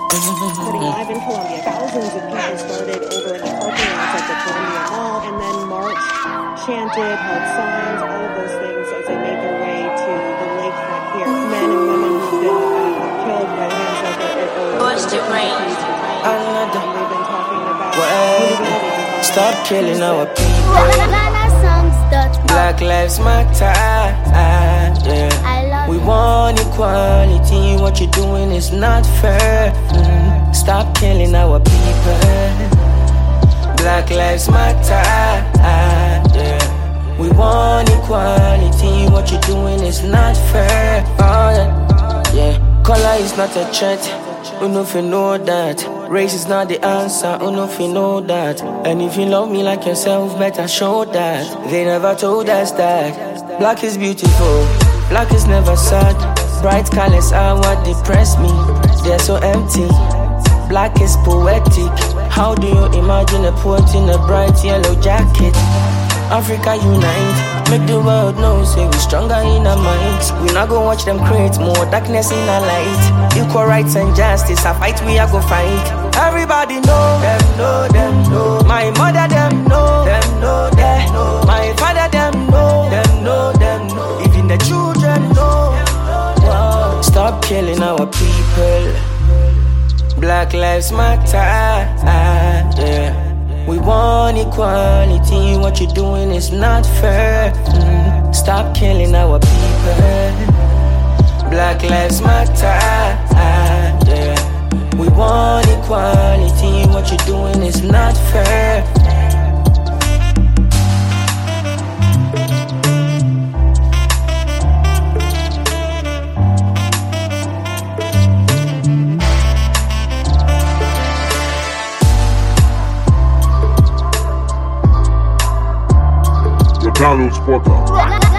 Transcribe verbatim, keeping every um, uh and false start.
Reporting live in Colombia, thousands of people started over in the parking lots at the Columbia Mall and then marched, chanted, held signs, all of those things as they made their way to the lakefront here. Men and women who've been uh, killed by the hands of the Another They've been talking about way. Stop killing our people. Black lives matter. Yeah. We want equality. What you're doing is not fair. Mm. Stop killing our people. Black lives matter. Yeah. We want equality. What you're doing is not fair. Oh, yeah. Yeah. Color is not a threat. You know if you know that. Race is not the answer. You know if you know that. And if you love me like yourself, better show that. They never told us that. Black is beautiful. Black is never sad. Bright colors are what depress me. They're so empty. Black is poetic. How do you imagine a poet in a bright yellow jacket? Africa unite, make the world know, say we stronger in our minds. We not go watch them create more darkness in our light. Equal rights and justice, a fight we are go fight. Everybody know, them know, them know. My mother them know, them know, them know. My father them know, them know, them know. Even the children know. Whoa. Stop killing our people. Black lives matter. Yeah. We want equality. What you're doing is not fair. Mm. Stop killing our people. Black lives matter. Yeah. We want equality. What you're doing is not fair. Carlos Porta.